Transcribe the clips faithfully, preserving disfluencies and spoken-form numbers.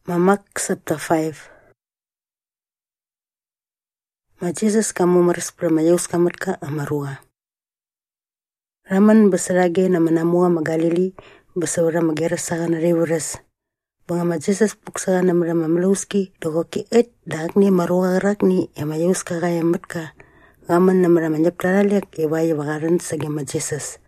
Mamak chapter five. Ma Jesus kamu meres pramayaus kamat ka amarua. Raman beserage na manamua magalili besawara magera saka na riveres. Banga ma Jesus puksa na marama maluski dogo ki et dagni marua rakni ya mayaus ka kaya matka. Raman na marama nyaptaraliak iwaya bagaran sagi ma Jesus.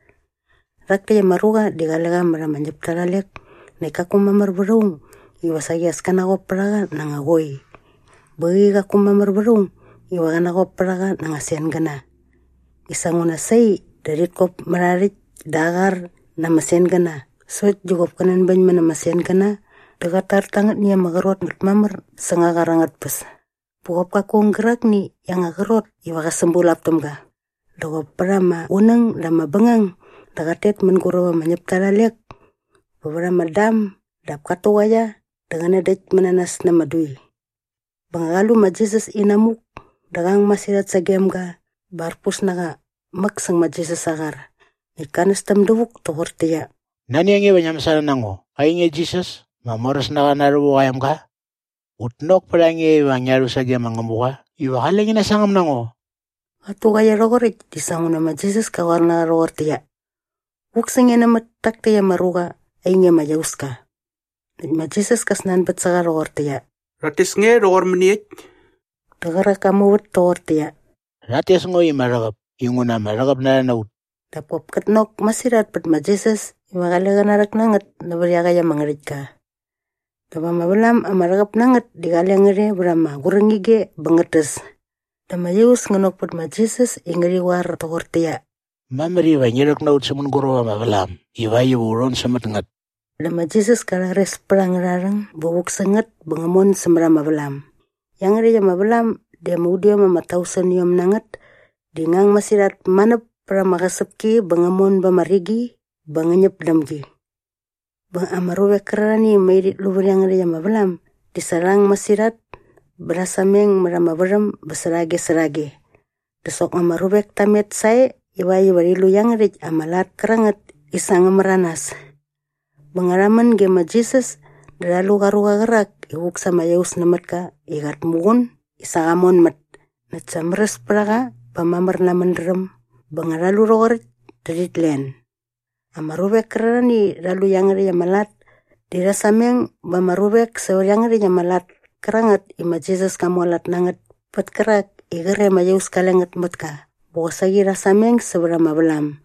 Rakta ya marua digalaga marama nyaptaraliak nekakuma marbarung. Iwa sagi askana ko praga nangagoy. Bagi ka kumamar barung, iwa kana ko praga nangasian gana. Isanguna say, darit ko mararit dagar na masien gana. Suat jugop kanan banyaman na masien gana, dagatar tangat niya magarot ngat mamar sangagarangat pas. Pukop ka kong gerak ni yang agarot, iwa kasembulap tamga. Dagop parama unang lama bengang, dagatet mengurawa manyaptaraliak. Babara madam, dap katuwaya, dengan adat menanas nama dui. Bangagalu ma Jesus inamuk, dagang masirat sa gemga, barpus naga maksang ma Jesus agar. Ikanas tamduvuk tohortiya. Nani yang iba nyamsana nango? Ay nga Jesus, mamoras na ka narubo kayam ka? Utnok pala nga iba nyaru sa gemang ngamuka? Iba kalangin na sangam nango? Atu kaya rogorit, disango na ma Jesus kawar na rogotiya. Wuksang yan na mataktiya maruga, ay nga mayaus ka. Ma Jesus kasnan bat sa rogotiya. Ratis nga rogor menit. Dagara kamu wat tohortiya. Ratis ngo yung maragap, yung una maragap na naut. Dapop katnok masirat pat ma Jesus, imagalaga narak nangat na bariyaga ya mangarit ka. Dapa mabalam amaragap nangat digali ngari berama gurangige bangetes. Dama Yesus nganok pat ma Jesus ingari war tohortiya. Mamari ba nyirak naut sa munguro mabalam, iwa yung uron sa matangat. Dama Jesus kalares perang-rarang bubuk sengat bangamon semra mabalam. Yang ria mabalam dia mudia mamatausan yom nangat dingang masirat manap para makasepki bangamon bamarigi banganyep damgi. Bang amaruwe kerani mairit lubur yang ria mabalam disarang masirat berasameng meramabaram beserage-serage. Desok amaruwe tamet saya iwai warilu yang rit amalat kerangat isang meranas. Bangaraman gema Jesus dalalu karuga gerak iwuk sama Yesus namat ka igat mugun isangamon mat natsamres praga pamamar naman rem bangaralu rogorit darit len amarubek kerani lalu yang ri malat dirasameng bamarubek seur yang ri malat kerangat ima Jesus kamualat nangat pat kerak igere ma Yesus kalengat mat ka bosagi rasameng seberama belam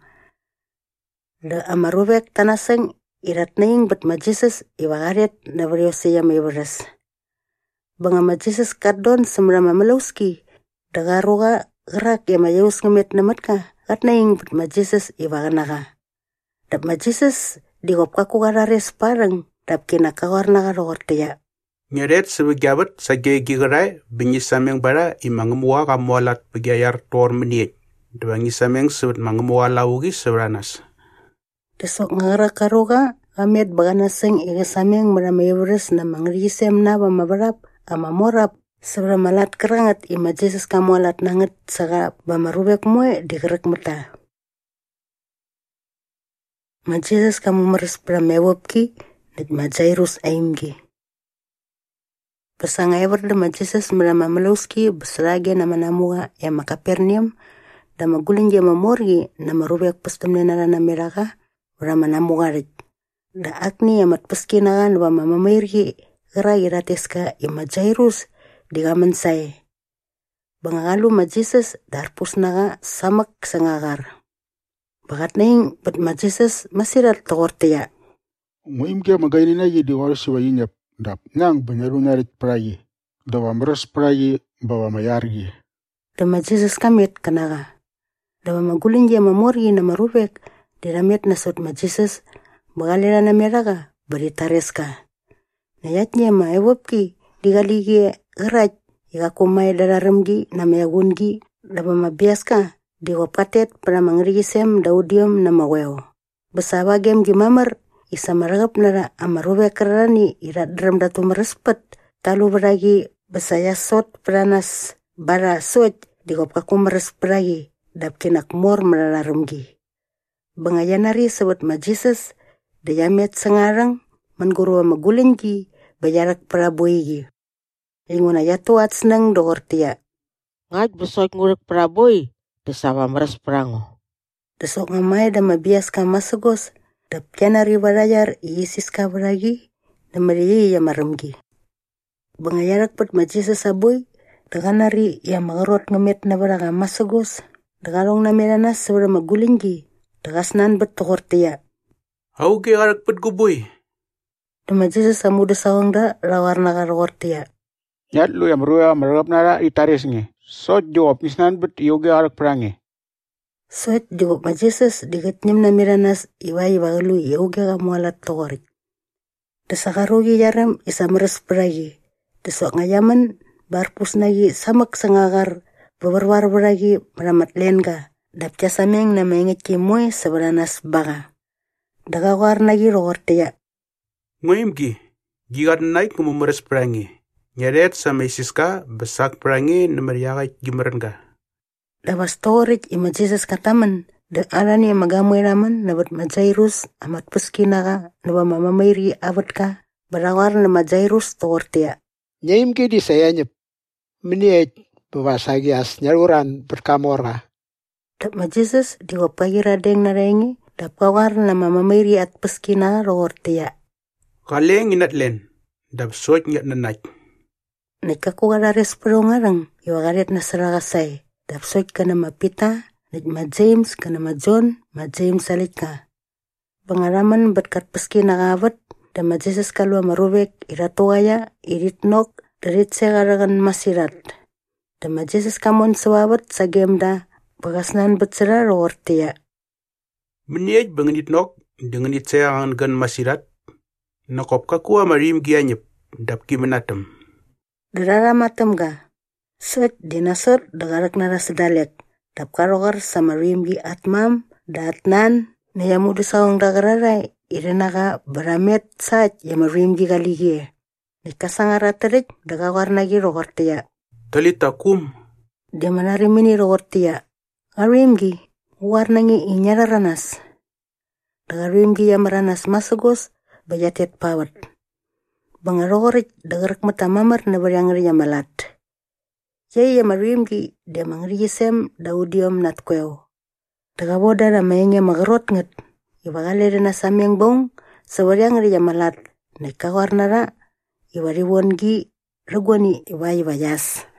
de amarubek tanaseng irat naing bat ma Jesus iwagaret na bariosaya may baras. Banga ma Jesus kardon semra mamalowski dagaruga gerak ya ma Yesus ngemet namat ka at naing bat ma Jesus iwaganaka. Dap ma Jesus digop ka kugarares parang dap kinakawar na karortiya. Nyeret sebegabet sage gigerai benyisameng bara imangemua kamualat begayar tor menit. Debangisameng sebut mangemua laugi sebranas. Desok ngara karuga kamet baganaseng igasameng maramayabres na mangrisem na bamabarap ama morap sebra malat kerangat ima Jesus kamualat nangat saka bamarubek moe digerak mata. Ma Jesus kamu meres pramewopki net ma Jairus aimgi. Pasanga ever de ma Jesus marama malowski beserage nama namuga ya makapernium da maguling ya mamorgi na marubek pastamne na na meraka Rama namugarit. Da akni amat paskinagan wa mamamirgi gara irateska ima Jairus digaman say. Bangagalu ma Jesus darpus naga samak sangagar. Bagat naing pat ma Jesus masirat tokortiya. Muim kia magaini na yi diwarsi wa yinyap dap nang banyaru narit prayi. Dawa meres prayi bawa mayargi. Da ma Jesus kamit kanaga. Dawa maguling dia mamorgi na marubek diramet na sot ma Jesus bagalera na meraga beritareska. Nayatnya ma ewopki digaligi gerat iga kumay dararemgi na mayagungi daba mabiaska digopatet para mangrigisem daudium na maweo. Basaba gem gimamar isa maragap nara amarube kerani irat dram datu merespet talu beragi basaya sot pranas bara sot digopkaku merespragi dap kinak mor meraremgi. Bangayanari sebut ma Jesus dayamet sengarang menguru magulingi bayarak praboy. Inguna yatu at senang doortia. Ngaj besok ngurek praboy, desawa meres perango. Desok ngamai da mabias ka masagos, da piana ribarayar iisis ka beragi, da mariyi ya maremgi. Bangayarak pat majisa saboy, da kanari ya magarot ngemet na baraga masagos, da karong na meranas sabara magulinggi, da kasnan bat tokortia. Au ke arak pat guboy. Da majisa samuda sawang da rawar na karokortia. Nyat lu yang meruya meragap nara itaris nge. So jawab misnan bet yoga arak perangi. So jawab majisas digatnyam na miranas iwai bagalu yoga kamualat tokorik. Da sakarugi yaram isa meres peragi. Da sok ngayaman barpus nagi samak sangagar babarwar beragi meramat lenga. Da pcasameng na maingat kimoy sabaranas baga. Da kawar nagi rokortia. Ngoyim ki, gigat naik memeres perangi. Nyaret sama isiska besak perangi nemeriakai gimeran ka. Da bas torik ima Jesus kataman. Da alani magamoy raman nabat majairus amat puskina ka naba mamamairi abat ka. Barawar na majairus tokortia. Nyaim ki di saya nyep. Meniet bewasagi as nyaruran berkamora. Da majizas diwapagi radeng na rengi. Da kawar na mamamairi at puskina rokortia. Kaleng inat len, dap soj ngat nanaj. Nagkakugarares pero ngarang, iwagarit na saragasay. Dapsoy ka na mapita, nag ma James ka na ma John, ma James salit ka. Pangaraman bat katpaski nakabat, da ma Jesus kalwa marubek, iratugaya, iritnok, darit segaragan masirat. Da ma Jesus kamon sawabat sa gemda, bagasnan bat sira roortia. Meniaj banganit nok, dengan itseangan gan masirat, nakop ka kuwa marim gianyep, dap kimenatem. Darara matem ga. Sot dinasot dagarak nara sedalek. Dap karokar sama rimgi atmam, datnan, na yamudu sawang dagararay, irinaka baramet sat yama rimgi kaligi. Nikasangara terik dagawar nagi rokortia. Talita kum. Dia manarimini rokortia. Arimgi, warnangi inyararanas. Dagarimgi yamaranas masagos, bayatet pawat. Bangarorik dagarak mata mamar na baryangri yamalat. Yay yamarimgi dia mangrisem daudium natkweo. Dagaboda na maingya magarot ngat. Iwagalere na samyang bong sa baryangri yamalat. Nakawar nara iwariwongi ragwani iwai bayas.